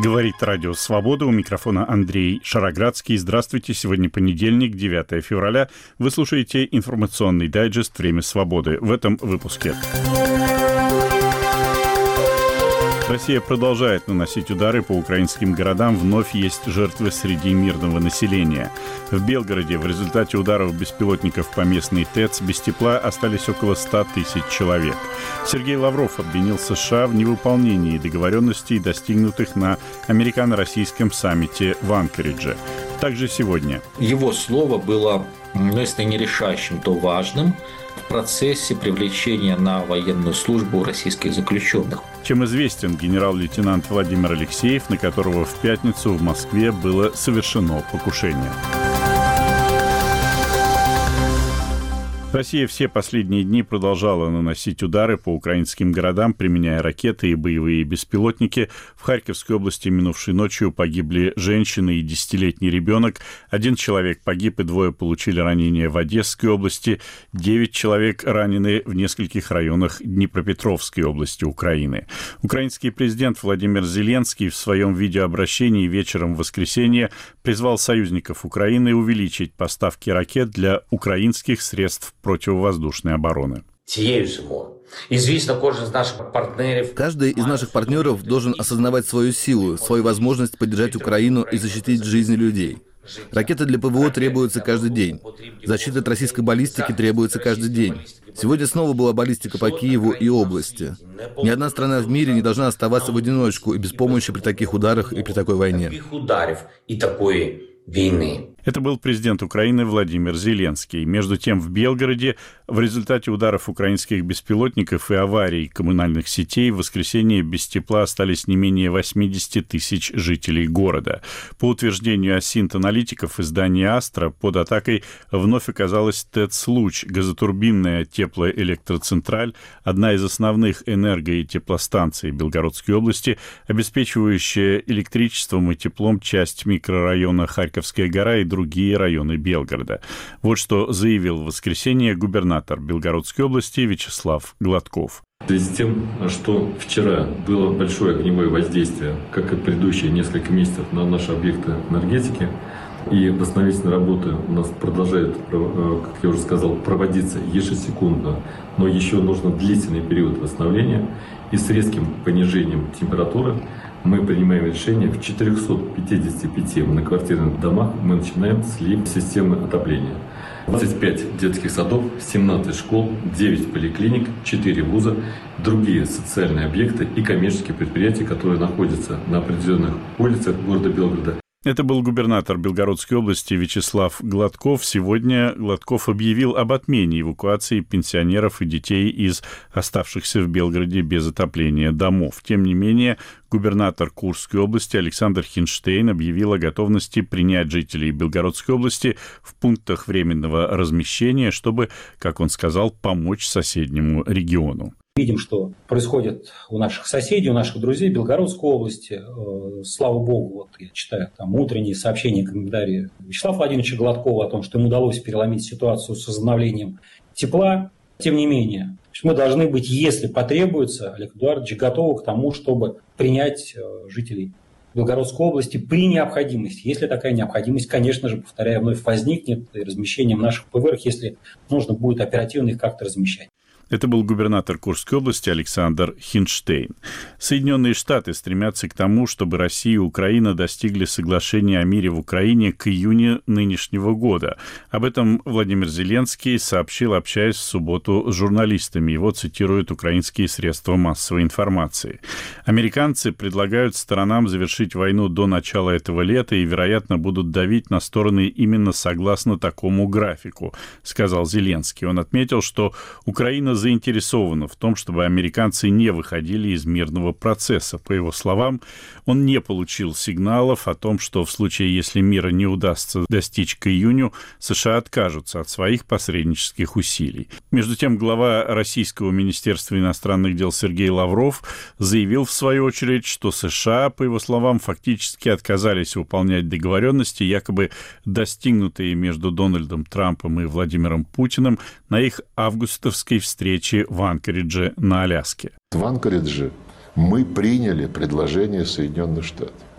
Говорит Радио Свобода. У микрофона Андрей Шароградский. Здравствуйте. Сегодня понедельник, 9 февраля. Вы слушаете информационный дайджест «Время свободы». В этом выпуске. Россия продолжает наносить удары по украинским городам. Вновь есть жертвы среди мирного населения. В Белгороде в результате ударов беспилотников по местной ТЭЦ без тепла остались около 100 тысяч человек. Сергей Лавров обвинил США в невыполнении договоренностей, достигнутых на американо-российском саммите в Анкоридже. Также сегодня. Его слово было, если не решающим, то важным в процессе привлечения на военную службу российских заключенных. Чем известен генерал-лейтенант Владимир Алексеев, на которого в пятницу в Москве было совершено покушение. Россия все последние дни продолжала наносить удары по украинским городам, применяя ракеты и боевые беспилотники. В Харьковской области минувшей ночью погибли женщина и 10-летний ребенок. 1 человек погиб и 2 получили ранения в Одесской области. 9 человек ранены в нескольких районах Днепропетровской области Украины. Украинский президент Владимир Зеленский в своем видеообращении вечером в воскресенье призвал союзников Украины увеличить поставки ракет для украинских средств противовоздушной обороны. Каждый из наших партнеров должен осознавать свою силу, свою возможность поддержать Украину и защитить жизни людей. Ракеты для ПВО требуются каждый день. Защита от российской баллистики требуется каждый день. Сегодня снова была баллистика по Киеву и области. Ни одна страна в мире не должна оставаться в одиночку и без помощи при таких ударах и при такой войне. Это был президент Украины Владимир Зеленский. Между тем, в Белгороде в результате ударов украинских беспилотников и аварий коммунальных сетей в воскресенье без тепла остались не менее 80 тысяч жителей города. По утверждению осинт-аналитиков издания «Астра», под атакой вновь оказалась ТЭЦ «Луч», газотурбинная теплоэлектроцентраль, одна из основных энерго- и теплостанций Белгородской области, обеспечивающая электричеством и теплом часть микрорайона Харьковская гора и другие районы Белгорода. Вот что заявил в воскресенье губернатор Белгородской области Вячеслав Гладков. В связи с тем, что вчера было большое огневое воздействие, как и предыдущие несколько месяцев, на наши объекты энергетики, и восстановительные работы у нас продолжают, как я уже сказал, проводиться ежесекундно, но еще нужно длительный период восстановления, и с резким понижением температуры мы принимаем решение: в 455 многоквартирных домах мы начинаем слив системы отопления. 25 детских садов, 17 школ, 9 поликлиник, 4 вуза, другие социальные объекты и коммерческие предприятия, которые находятся на определенных улицах города Белгорода. Это был губернатор Белгородской области Вячеслав Гладков. Сегодня Гладков объявил об отмене эвакуации пенсионеров и детей из оставшихся в Белгороде без отопления домов. Тем не менее, губернатор Курской области Александр Хинштейн объявил о готовности принять жителей Белгородской области в пунктах временного размещения, чтобы, как он сказал, помочь соседнему региону. Видим, что происходит у наших соседей, у наших друзей в Белгородской области. Слава богу, вот я читаю там утренние сообщения, комментарии Вячеслава Владимировича Гладкова о том, что ему удалось переломить ситуацию с возобновлением тепла. Тем не менее, мы должны быть, если потребуется, Олег Эдуардович, готовы к тому, чтобы принять жителей Белгородской области при необходимости. Если такая необходимость, конечно же, повторяю, вновь возникнет и размещением наших ПВР, если нужно будет оперативно их как-то размещать. Это был губернатор Курской области Александр Хинштейн. Соединенные Штаты стремятся к тому, чтобы Россия и Украина достигли соглашения о мире в Украине к июню нынешнего года. Об этом Владимир Зеленский сообщил, общаясь в субботу с журналистами. Его цитируют украинские средства массовой информации. Американцы предлагают сторонам завершить войну до начала этого лета и, вероятно, будут давить на стороны именно согласно такому графику, сказал Зеленский. Он отметил, что Украина заинтересована в том, чтобы американцы не выходили из мирного процесса. По его словам, он не получил сигналов о том, что в случае, если мира не удастся достичь к июню, США откажутся от своих посреднических усилий. Между тем, глава Российского министерства иностранных дел Сергей Лавров заявил, в свою очередь, что США, по его словам, фактически отказались выполнять договоренности, якобы достигнутые между Дональдом Трампом и Владимиром Путиным на их августовской встрече в Анкоридже на Аляске. В Анкоридже мы приняли предложение Соединенных Штатов.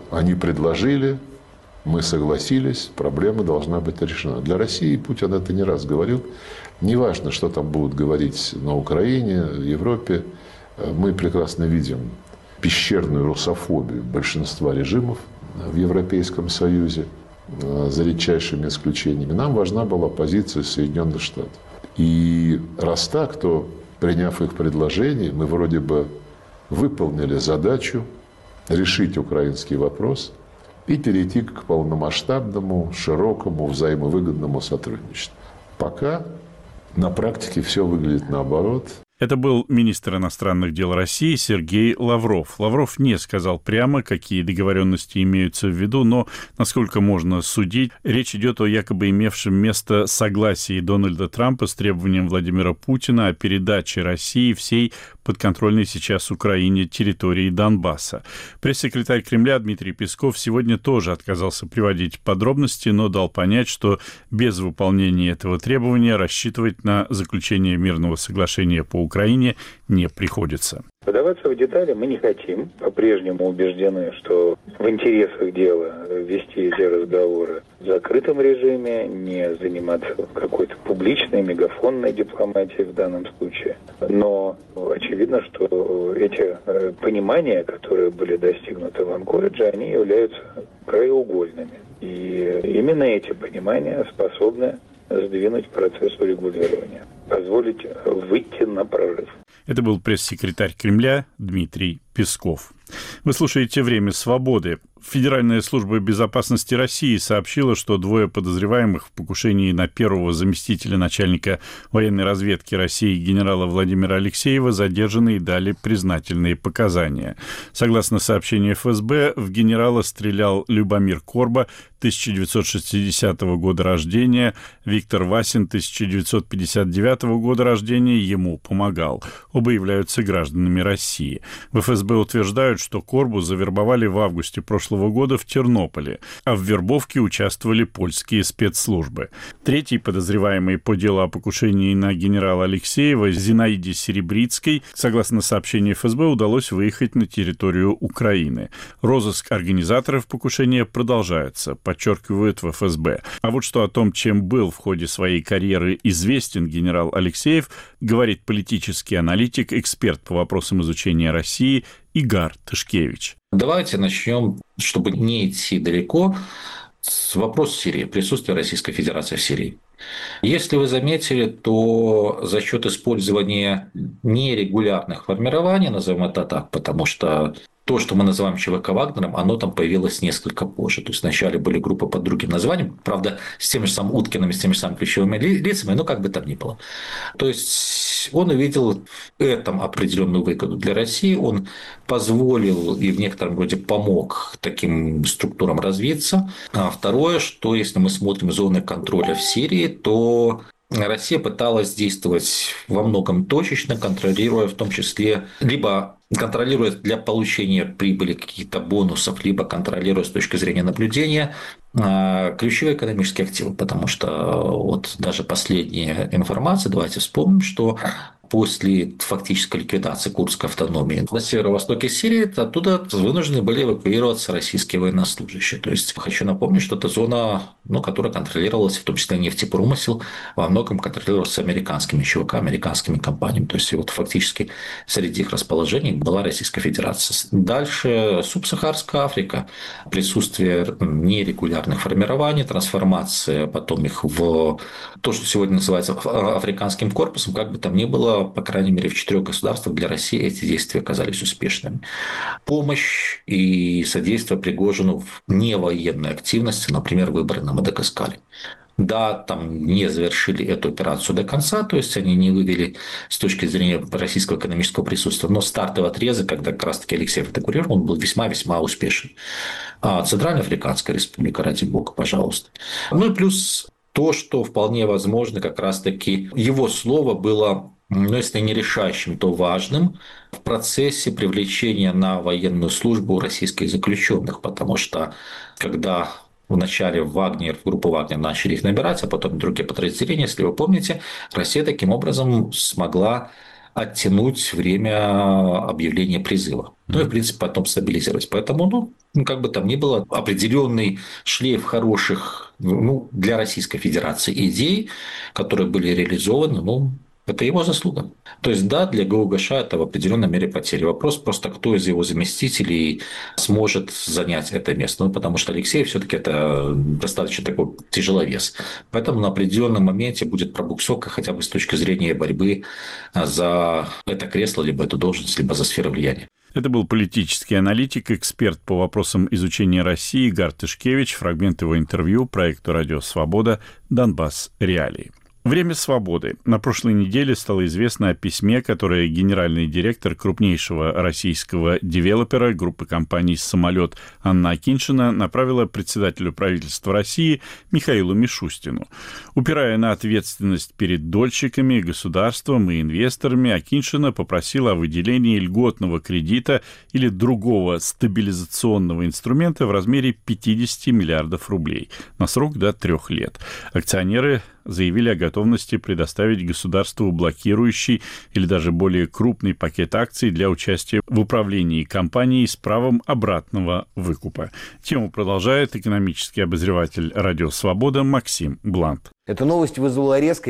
Они предложили, мы согласились, проблема должна быть решена. Для России Путин это не раз говорил. Неважно, что там будут говорить на Украине, в Европе, мы прекрасно видим пещерную русофобию большинства режимов в Европейском Союзе, за редчайшими исключениями. Нам важна была позиция Соединенных Штатов. И раз так, то, приняв их предложение, мы вроде бы выполнили задачу решить украинский вопрос и перейти к полномасштабному, широкому, взаимовыгодному сотрудничеству. Пока на практике все выглядит наоборот. Это был министр иностранных дел России Сергей Лавров. Лавров не сказал прямо, какие договоренности имеются в виду, но, насколько можно судить, речь идет о якобы имевшем место согласии Дональда Трампа с требованием Владимира Путина о передаче России всей подконтрольной сейчас Украине территории Донбасса. Пресс-секретарь Кремля Дмитрий Песков сегодня тоже отказался приводить подробности, но дал понять, что без выполнения этого требования рассчитывать на заключение мирного соглашения по Украине не приходится. Вдаваться в детали мы не хотим. По-прежнему убеждены, что в интересах дела вести эти разговоры в закрытом режиме, не заниматься какой-то публичной, мегафонной дипломатией в данном случае. Но очевидно, что эти понимания, которые были достигнуты в Анкоридже, они являются краеугольными. И именно эти понимания способны сдвинуть процесс урегулирования, позволить выйти на прорыв. Это был пресс-секретарь Кремля Дмитрий Песков. Вы слушаете «Время свободы». Федеральная служба безопасности России сообщила, что двое подозреваемых в покушении на первого заместителя начальника военной разведки России генерала Владимира Алексеева задержаны и дали признательные показания. Согласно сообщению ФСБ, в генерала стрелял Любомир Корба, 1960 года рождения, Виктор Васин, 1959 года рождения, ему помогал. Оба являются гражданами России. В ФСБ утверждают, что Корбу завербовали в августе прошлого года в Тернополе, а в вербовке участвовали польские спецслужбы. Третий подозреваемый по делу о покушении на генерала Алексеева Зинаиде Серебрицкой, согласно сообщению ФСБ, удалось выехать на территорию Украины. Розыск организаторов покушения продолжается, подчеркивают в ФСБ. А вот что о том, чем был в ходе своей карьеры известен генерал Алексеев, говорит политический аналитик, эксперт по вопросам изучения России Игорь Тышкевич. Давайте начнем, чтобы не идти далеко, с вопроса Сирии, присутствия Российской Федерации в Сирии. Если вы заметили, то за счет использования нерегулярных формирований, назовем это так, потому что то, что мы называем ЧВК Вагнером, оно там появилось несколько позже. То есть вначале были группы под другим названием, правда, с теми же самыми Уткиными, с теми же самыми ключевыми лицами, но как бы там ни было. То есть он увидел в этом определенную выгоду для России, он позволил и в некотором роде помог таким структурам развиться. А второе, что если мы смотрим зоны контроля в Сирии, то Россия пыталась действовать во многом точечно, контролируя в том числе либо контролируя для получения прибыли каких-то бонусов, либо контролируя с точки зрения наблюдения ключевые экономические активы, потому что вот даже последняя информация, давайте вспомним, что после фактической ликвидации курдской автономии на северо-востоке Сирии оттуда вынуждены были эвакуироваться российские военнослужащие. То есть хочу напомнить, что это зона, которая контролировалась, в том числе нефтепромысел, во многом контролировалась американскими ЧВК, американскими компаниями. То есть вот фактически среди их расположений была Российская Федерация. Дальше субсахарская Африка, присутствие нерегулярных формирований, трансформация потом их в то, что сегодня называется африканским корпусом, как бы там ни было, по крайней мере, в 4 государствах для России эти действия оказались успешными. Помощь и содействие Пригожину в невоенной активности, например, выборы на Мадагаскаре. Да, там не завершили эту операцию до конца, то есть они не вывели с точки зрения российского экономического присутствия, но стартовый отрезок, когда как раз-таки Алексеев это курировал, он был весьма-весьма успешен. Центральноафриканская республика, ради бога, пожалуйста. Ну и плюс то, что вполне возможно, как раз-таки его слово было, если не решающим, то важным в процессе привлечения на военную службу российских заключенных, потому что когда вначале в группу Вагнер начали их набирать, а потом другие подразделения, если вы помните, Россия таким образом смогла оттянуть время объявления призыва. Ну и, в принципе, потом стабилизировать. Поэтому, как бы там ни было, определенный шлейф хороших, для Российской Федерации идей, которые были реализованы, это его заслуга. То есть, да, для ГУГШ это в определенной мере потери. Вопрос просто, кто из его заместителей сможет занять это место. Потому что Алексей все-таки это достаточно такой тяжеловес. Поэтому на определенном моменте будет пробуксовка хотя бы с точки зрения борьбы за это кресло, либо эту должность, либо за сферу влияния. Это был политический аналитик, эксперт по вопросам изучения России Игорь Тышкевич. Фрагмент его интервью проекту «Радио Свобода. Донбасс. Реалии». Время свободы. На прошлой неделе стало известно о письме, которое генеральный директор крупнейшего российского девелопера группы компаний «Самолет» Анна Акиньшина направила председателю правительства России Михаилу Мишустину. Упирая на ответственность перед дольщиками, государством и инвесторами, Акиньшина попросила о выделении льготного кредита или другого стабилизационного инструмента в размере 50 миллиардов рублей на срок до 3 лет. Акционеры заявили о готовности предоставить государству блокирующий или даже более крупный пакет акций для участия в управлении компанией с правом обратного выкупа. Тему продолжает экономический обозреватель «Радио Свобода» Максим Блант. Эта новость вызвала резкое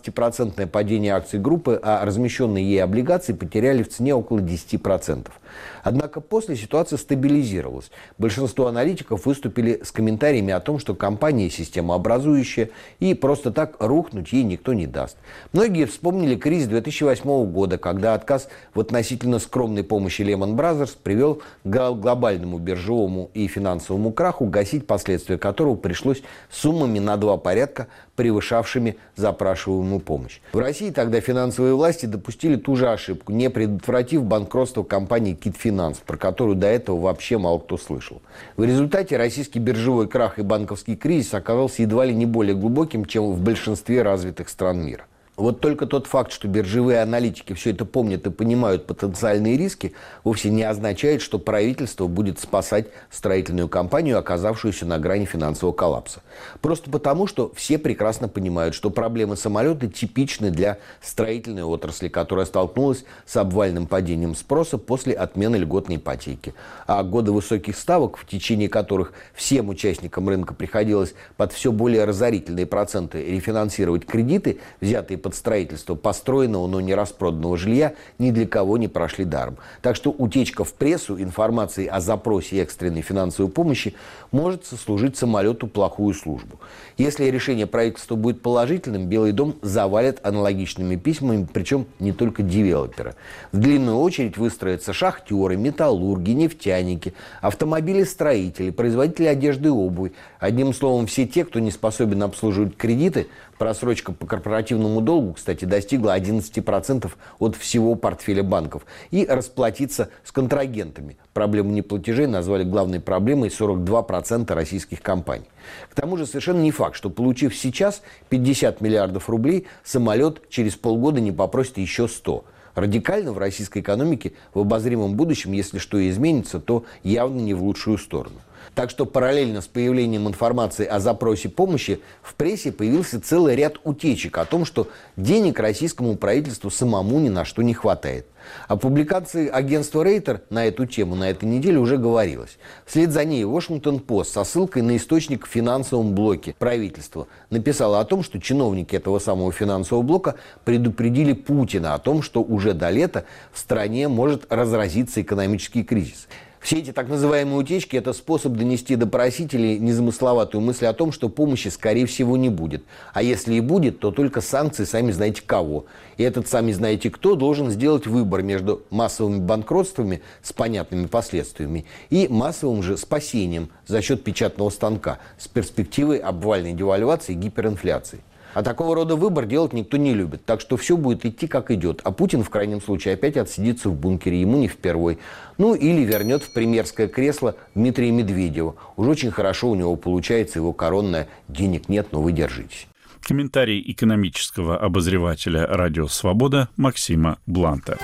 15% падение акций группы, а размещенные ей облигации потеряли в цене около 10%. Однако после ситуация стабилизировалась. Большинство аналитиков выступили с комментариями о том, что компания системообразующая и просто так рухнуть ей никто не даст. Многие вспомнили кризис 2008 года, когда отказ в относительно скромной помощи Lehman Brothers привел к глобальному биржевому и финансовому краху, гасить последствия которого пришлось суммами на 2 порядка, превышавшими запрашиваемую помощь. В России тогда финансовые власти допустили ту же ошибку, не предотвратив банкротство компании «Китфинанс», про которую до этого вообще мало кто слышал. В результате российский биржевой крах и банковский кризис оказался едва ли не более глубоким, чем в большинстве развитых стран мира. Вот только тот факт, что биржевые аналитики все это помнят и понимают потенциальные риски, вовсе не означает, что правительство будет спасать строительную компанию, оказавшуюся на грани финансового коллапса. Просто потому, что все прекрасно понимают, что проблемы самолета типичны для строительной отрасли, которая столкнулась с обвальным падением спроса после отмены льготной ипотеки. А годы высоких ставок, в течение которых всем участникам рынка приходилось под все более разорительные проценты рефинансировать кредиты, взятые под строительство построенного, но не распроданного жилья, ни для кого не прошли даром. Так что утечка в прессу информации о запросе экстренной финансовой помощи может сослужить самолету плохую службу. Если решение правительства будет положительным, Белый дом завалит аналогичными письмами, причем не только девелопера. В длинную очередь выстроятся шахтеры, металлурги, нефтяники, автомобилестроители, производители одежды и обуви. Одним словом, все те, кто не способен обслуживать кредиты. Просрочка по корпоративному долгу, кстати, достигла 11% от всего портфеля банков. И расплатиться с контрагентами. Проблему неплатежей назвали главной проблемой 42% российских компаний. К тому же совершенно не факт, что, получив сейчас 50 миллиардов рублей, самолет через полгода не попросит еще 100. Радикально в российской экономике в обозримом будущем, если что и изменится, то явно не в лучшую сторону. Так что параллельно с появлением информации о запросе помощи в прессе появился целый ряд утечек о том, что денег российскому правительству самому ни на что не хватает. О публикации агентства Рейтер на эту тему на этой неделе уже говорилось. Вслед за ней Washington-Post со ссылкой на источник в финансовом блоке правительства написала о том, что чиновники этого самого финансового блока предупредили Путина о том, что уже до лета в стране может разразиться экономический кризис. Все эти так называемые утечки – это способ донести до просителей незамысловатую мысль о том, что помощи, скорее всего, не будет. А если и будет, то только санкции сами знаете кого. И этот сами знаете кто должен сделать выбор между массовыми банкротствами с понятными последствиями и массовым же спасением за счет печатного станка с перспективой обвальной девальвации и гиперинфляции. А такого рода выбор делать никто не любит. Так что все будет идти как идет. А Путин в крайнем случае опять отсидится в бункере, ему не впервой. Ну или вернет в премьерское кресло Дмитрия Медведева. Уж очень хорошо у него получается его коронное «денег нет, но вы держитесь». Комментарий экономического обозревателя «Радио Свобода» Максима Бланта.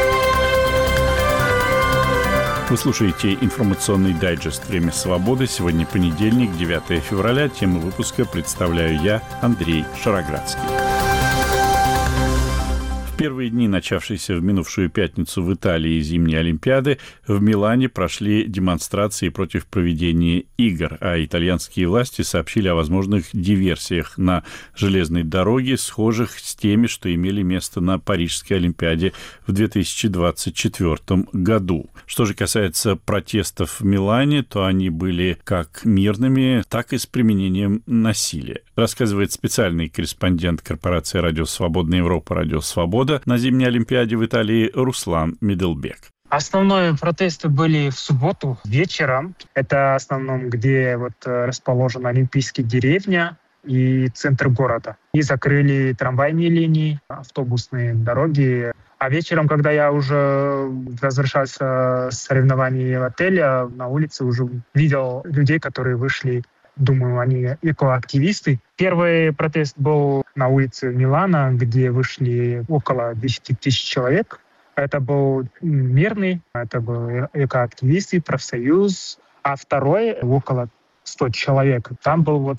Вы слушаете информационный дайджест «Время свободы». Сегодня понедельник, 9 февраля. Тему выпуска представляю я, Андрей Шароградский. В первые дни, начавшиеся в минувшую пятницу в Италии зимней Олимпиады, в Милане прошли демонстрации против проведения игр, а итальянские власти сообщили о возможных диверсиях на железной дороге, схожих с теми, что имели место на Парижской Олимпиаде в 2024 году. Что же касается протестов в Милане, то они были как мирными, так и с применением насилия. Рассказывает специальный корреспондент корпорации «Радио Свободная Европа» «Радио Свобода» на зимней Олимпиаде в Италии Руслан Меделбек. Основные протесты были в субботу вечером. Это в основном, где расположена Олимпийская деревня и центр города. И закрыли трамвайные линии, автобусные дороги. А вечером, когда я уже возвращался с соревнований в отеле, на улице уже видел людей, которые вышли. Думаю, они экоактивисты. Первый протест был на улице Милана, где вышли около 10 тысяч человек. Это был мирный, это были экоактивисты, профсоюз. А второй около 100 человек. Там было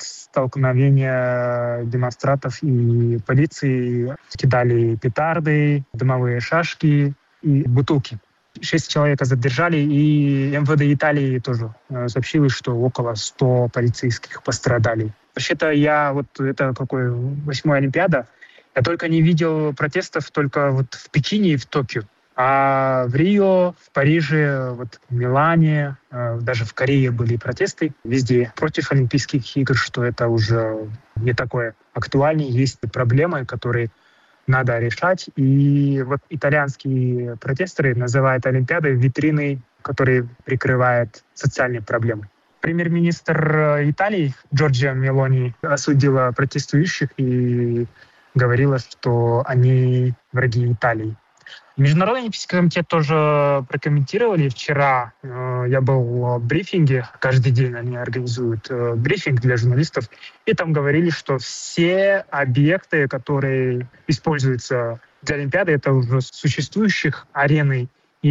столкновение демонстрантов и полиции. Кидали петарды, дымовые шашки и бутылки. 6 человек задержали, и МВД Италии тоже сообщили, что около 100 полицейских пострадали. Вообще-то это 8-я Олимпиада. Я только не видел протестов только в Пекине и в Токио. А в Рио, в Париже, в Милане, даже в Корее были протесты. Везде против Олимпийских игр, что это уже не такое актуально. Есть проблемы, которые надо решать. И итальянские протестеры называют Олимпиадой витриной, которая прикрывает социальные проблемы. Премьер-министр Италии Джорджия Мелони осудила протестующих и говорила, что они враги Италии. Международный олимпийский комитет тоже прокомментировали. Вчера я был в брифинге. Каждый день они организуют брифинг для журналистов. И там говорили, что все объекты, которые используются для Олимпиады, это уже существующих арены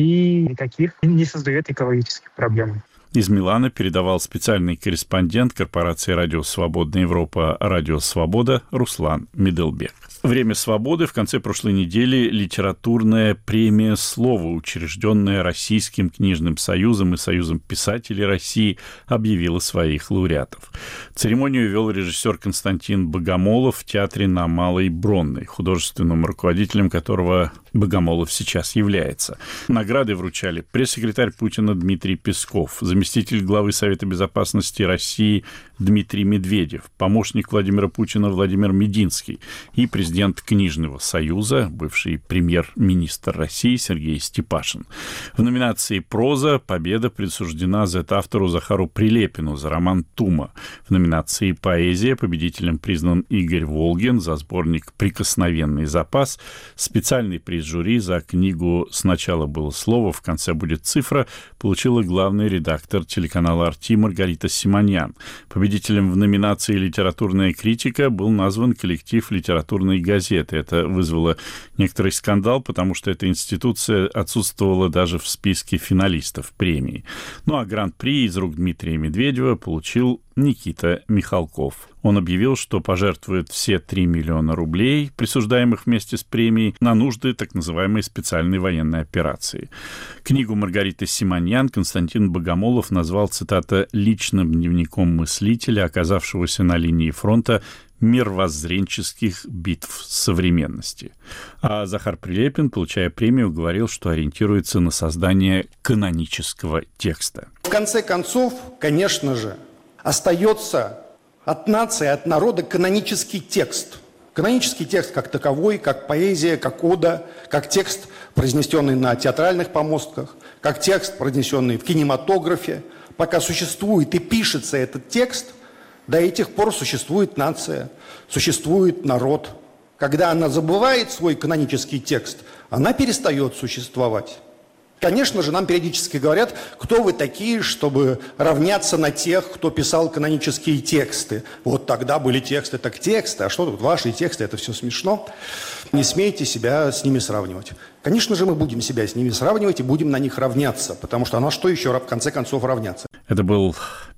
и никаких не создает экологических проблем. Из Милана передавал специальный корреспондент корпорации «Радио Свободная Европа» «Радио Свобода» Руслан Меделбек. «Время свободы» в конце прошлой недели литературная премия «Слово», учрежденная Российским книжным союзом и Союзом писателей России, объявила своих лауреатов. Церемонию вел режиссер Константин Богомолов в театре на Малой Бронной, художественным руководителем которого Богомолов сейчас является. Награды вручали пресс-секретарь Путина Дмитрий Песков, заместитель главы Совета безопасности России Дмитрий Медведев, помощник Владимира Путина Владимир Мединский и президент Книжного союза, бывший премьер-министр России Сергей Степашин. В номинации «Проза» победа присуждена зет-автору Захару Прилепину за роман «Тума». В номинации «Поэзия» победителем признан Игорь Волгин за сборник «Прикосновенный запас». Специальный приз жюри за книгу «Сначала было слово, в конце будет цифра» получила главный редактор телеканала «Арти» Маргарита Симоньян. Победителем в номинации «Литературная критика» был назван коллектив литературной газеты. Это вызвало некоторый скандал, потому что эта институция отсутствовала даже в списке финалистов премии. Ну а гран-при из рук Дмитрия Медведева получил Никита Михалков. Он объявил, что пожертвует все 3 миллиона рублей, присуждаемых вместе с премией, на нужды так называемой специальной военной операции. Книгу Маргариты Симоньян Константин Богомолов назвал, цитата, «личным дневником мыслителя, оказавшегося на линии фронта мировоззренческих битв современности». А Захар Прилепин, получая премию, говорил, что ориентируется на создание канонического текста. В конце концов, конечно же, остается от нации, от народа канонический текст. Канонический текст как таковой, как поэзия, как ода, как текст, произнесенный на театральных помостках, как текст, произнесенный в кинематографе. Пока существует и пишется этот текст, до этих пор существует нация, существует народ. Когда она забывает свой канонический текст, она перестает существовать. Конечно же, нам периодически говорят, кто вы такие, чтобы равняться на тех, кто писал канонические тексты. Вот тогда были тексты, так тексты, а что тут ваши тексты, это все смешно. Не смейте себя с ними сравнивать. Конечно же, мы будем себя с ними сравнивать и будем на них равняться, потому что на что еще в конце концов равняться? Это был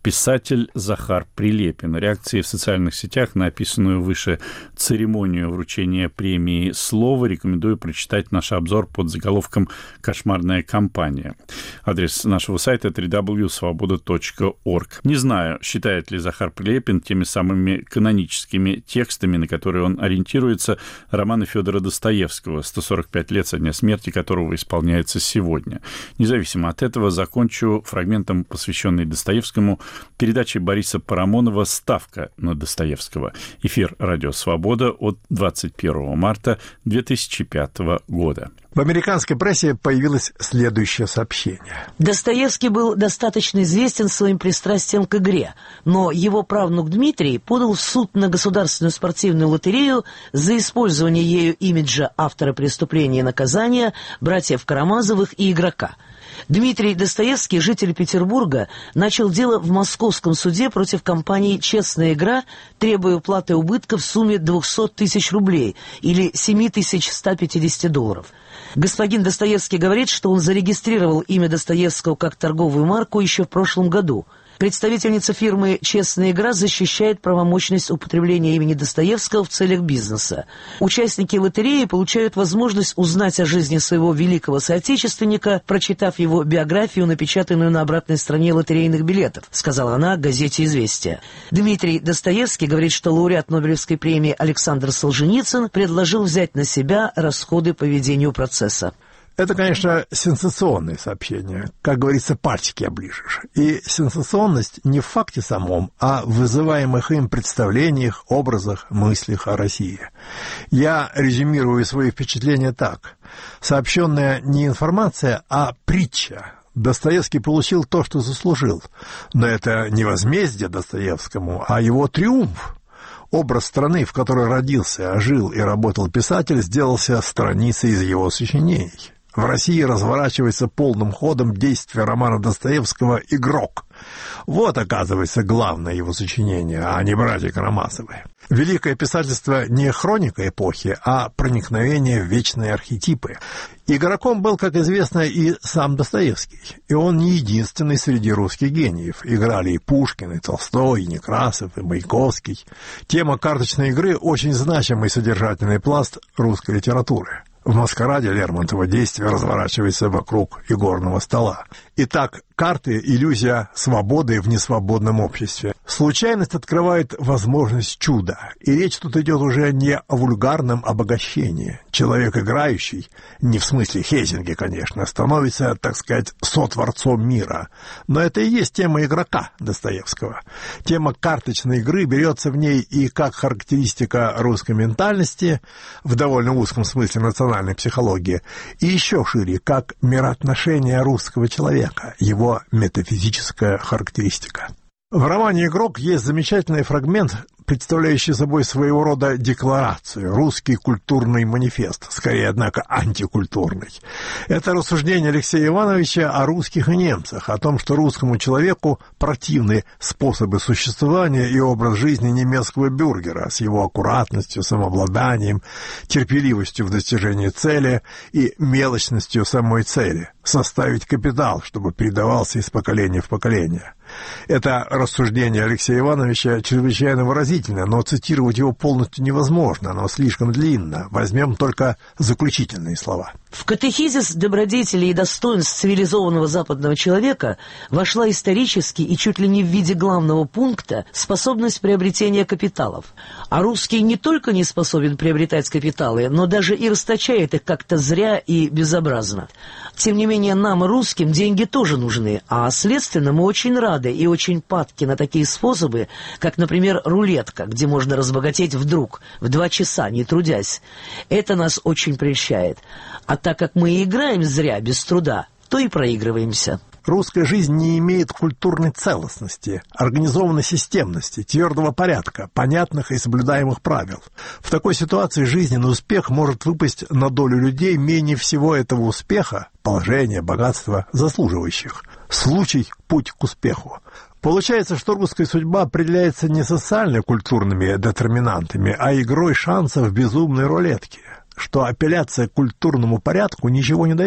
писатель Захар Прилепин. Реакции в социальных сетях на описанную выше церемонию вручения премии «Слово» рекомендую прочитать наш обзор под заголовком «Кошмарная кампания». Адрес нашего сайта www.svoboda.org. Не знаю, считает ли Захар Прилепин теми самыми каноническими текстами, на которые он ориентируется, романы Федора Достоевского, 145 лет со дня смерти которого исполняется сегодня. Независимо от этого, закончу фрагментом, посвященный Достоевскому, передачей Бориса Парамонова «Ставка на Достоевского». Эфир «Радио Свобода» от 21 марта 2005 года. В американской прессе появилось следующее сообщение. Достоевский был достаточно известен своим пристрастием к игре, но его правнук Дмитрий подал в суд на Государственную спортивную лотерею за использование ею имиджа автора преступления и наказания, братьев Карамазовых и игрока. Дмитрий Достоевский, житель Петербурга, начал дело в московском суде против компании «Честная игра», требуя уплаты убытков в сумме 200 тысяч рублей или $7150. Господин Достоевский говорит, что он зарегистрировал имя Достоевского как торговую марку еще в прошлом году. Представительница фирмы «Честная игра» защищает правомочность употребления имени Достоевского в целях бизнеса. Участники лотереи получают возможность узнать о жизни своего великого соотечественника, прочитав его биографию, напечатанную на обратной стороне лотерейных билетов, сказала она газете «Известия». Дмитрий Достоевский говорит, что лауреат Нобелевской премии Александр Солженицын предложил взять на себя расходы по ведению процесса. Это, конечно, сенсационное сообщение. Как говорится, пальчики оближешь. И сенсационность не в факте самом, а в вызываемых им представлениях, образах, мыслях о России. Я резюмирую свои впечатления так. Сообщенная не информация, а притча. Достоевский получил то, что заслужил. Но это не возмездие Достоевскому, а его триумф. Образ страны, в которой родился, жил и работал писатель, сделался страницей из его сочинений. В России разворачивается полным ходом действие романа Достоевского «Игрок». Вот, оказывается, главное его сочинение, а не «Братья Карамазовы». Великое писательство не хроника эпохи, а проникновение в вечные архетипы. Игроком был, как известно, и сам Достоевский. И он не единственный среди русских гениев. Играли и Пушкин, и Толстой, и Некрасов, и Маяковский. Тема карточной игры – очень значимый содержательный пласт русской литературы. В «Маскараде» Лермонтова действие разворачивается вокруг игорного стола. Итак, карты – иллюзия свободы в несвободном обществе. Случайность открывает возможность чуда. И речь тут идет уже не о вульгарном обогащении. Человек играющий, не в смысле Хейзинги, конечно, становится, так сказать, сотворцом мира. Но это и есть тема игрока Достоевского. Тема карточной игры берется в ней и как характеристика русской ментальности, в довольно узком смысле национальной психологии, и еще шире, как мироотношение русского человека, его метафизическая характеристика. В романе «Игрок» есть замечательный фрагмент, представляющий собой своего рода декларацию, русский культурный манифест, скорее, однако, антикультурный. Это рассуждение Алексея Ивановича о русских и немцах, о том, что русскому человеку противны способы существования и образ жизни немецкого бюргера с его аккуратностью, самообладанием, терпеливостью в достижении цели и мелочностью самой цели. Составить капитал, чтобы передавался из поколения в поколение. Это рассуждение Алексея Ивановича чрезвычайно выразительно, но цитировать его полностью невозможно, оно слишком длинно. Возьмем только заключительные слова. В катехизис добродетелей и достоинств цивилизованного западного человека вошла исторически и чуть ли не в виде главного пункта способность приобретения капиталов. А русский не только не способен приобретать капиталы, но даже и расточает их как-то зря и безобразно. Тем не менее, нам, русским, деньги тоже нужны, а, следственно, мы очень рады и очень падки на такие способы, как, например, рулетка, где можно разбогатеть вдруг, в 2 часа, не трудясь. Это нас очень прельщает. А так как мы и играем зря, без труда, то и проигрываемся. Русская жизнь не имеет культурной целостности, организованной системности, твердого порядка, понятных и соблюдаемых правил. В такой ситуации жизненный успех может выпасть на долю людей менее всего этого успеха, положения, богатства, заслуживающих. Случай – путь к успеху. Получается, что русская судьба определяется не социально-культурными детерминантами, а игрой шансов в безумной рулетке, что апелляция к культурному порядку ничего не дает.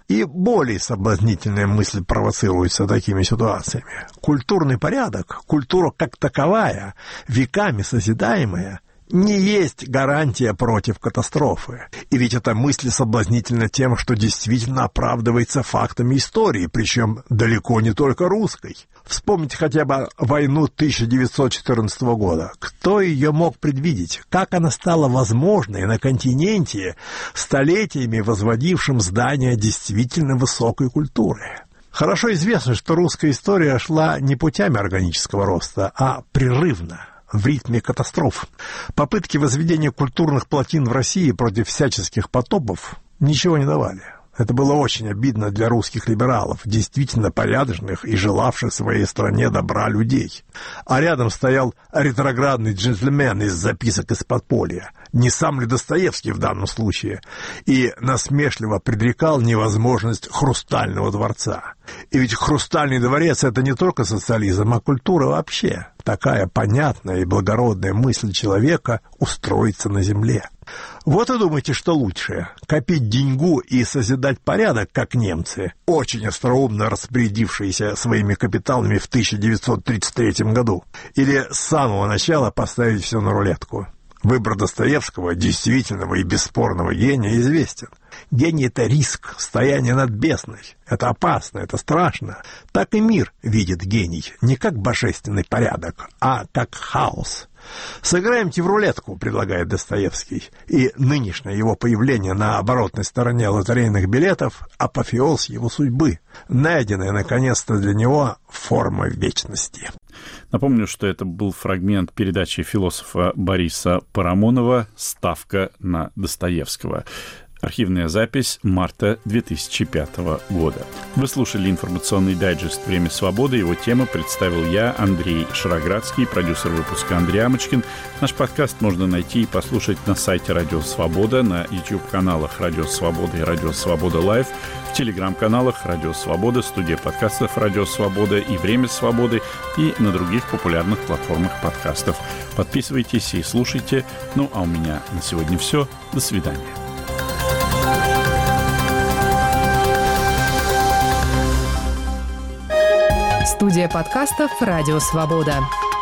И более соблазнительные мысли провоцируются такими ситуациями. Культурный порядок, культура как таковая, веками созидаемая, не есть гарантия против катастрофы. И ведь эта мысль соблазнительна тем, что действительно оправдывается фактами истории, причем далеко не только русской. Вспомните хотя бы войну 1914 года. Кто ее мог предвидеть? Как она стала возможной на континенте, столетиями возводившим здания действительно высокой культуры? Хорошо известно, что русская история шла не путями органического роста, а прерывно, в ритме катастроф. Попытки возведения культурных плотин в России против всяческих потопов ничего не давали. Это было очень обидно для русских либералов, действительно порядочных и желавших в своей стране добра людей. А рядом стоял ретроградный джентльмен из записок из подполья, не сам ли Достоевский в данном случае, и насмешливо предрекал невозможность хрустального дворца. И ведь хрустальный дворец — это не только социализм, а культура вообще. Такая понятная и благородная мысль человека устроиться на земле. Вот и думайте, что лучше – копить деньгу и созидать порядок, как немцы, очень остроумно распорядившиеся своими капиталами в 1933 году, или с самого начала поставить все на рулетку. Выбор Достоевского, действительного и бесспорного гения, известен. Гений – это риск, стояние над бездной. Это опасно, это страшно. Так и мир видит гений не как божественный порядок, а как хаос. «Сыграемте в рулетку», — предлагает Достоевский, и нынешнее его появление на оборотной стороне лотерейных билетов — апофеоз его судьбы, найденная, наконец-то, для него форма вечности. Напомню, что это был фрагмент передачи философа Бориса Парамонова «Ставка на Достоевского». Архивная запись марта 2005 года. Вы слушали информационный дайджест «Время свободы». Его тему представил я, Андрей Шароградский, продюсер выпуска Андрей Амочкин. Наш подкаст можно найти и послушать на сайте Радио Свобода, на YouTube-каналах Радио Свобода и Радио Свобода Лайв, в телеграм-каналах Радио Свобода, студия подкастов Радио Свобода и Время свободы и на других популярных платформах подкастов. Подписывайтесь и слушайте. Ну, а у меня на сегодня все. До свидания. Студия подкастов «Радио Свобода».